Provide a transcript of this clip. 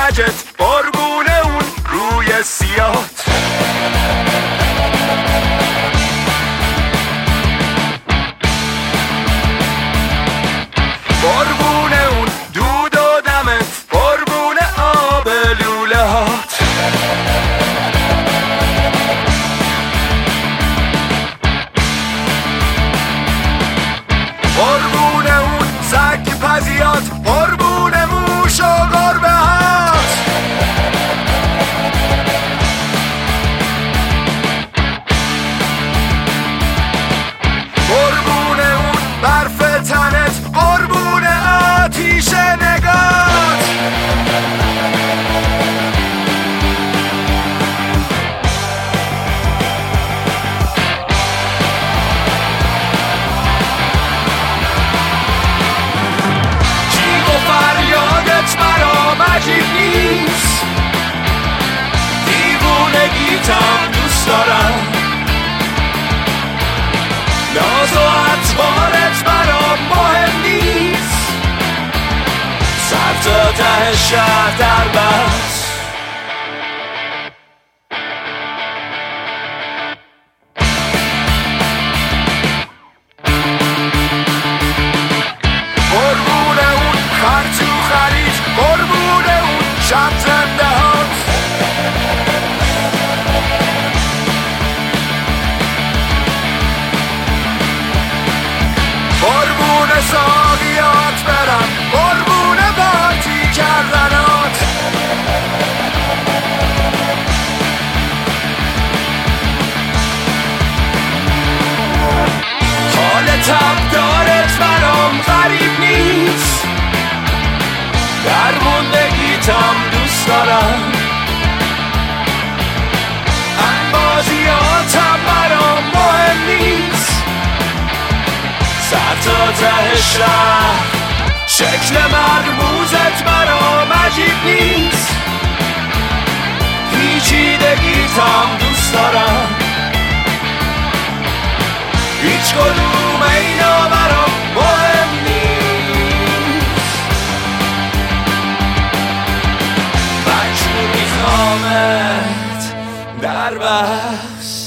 کجت، قربونه اون روی سیات. قربونه اون دود و دمت، قربونه آب لوله هات. قربونه اون سگ پزیات، قربونه موش و گربه هات. قربونه اون برف تنت، قربونه آتیش نگات. جیغ و فریادت برام عجیب نیست، دیوونگیتم دوست دارم. ناز و اطوارت برام مهم نیست، سر تا ته شهر در بس. قربونه اون خرج و خرید، قربونه اون شب زنده هات. قربونه ساقیات برم، قربونه پارتی کردنات. حال تبدارت برام غریب نیست، در موندگیتم دوست دارم. انبازیاتم برام مهم نیست، سر تا ته شهر. شکل مرموزت برام عجیب نیست، پیچیدگیتم دوست دارم. هیچ کدوم اینا برام مهم نیست، بچه میخوامت در بس.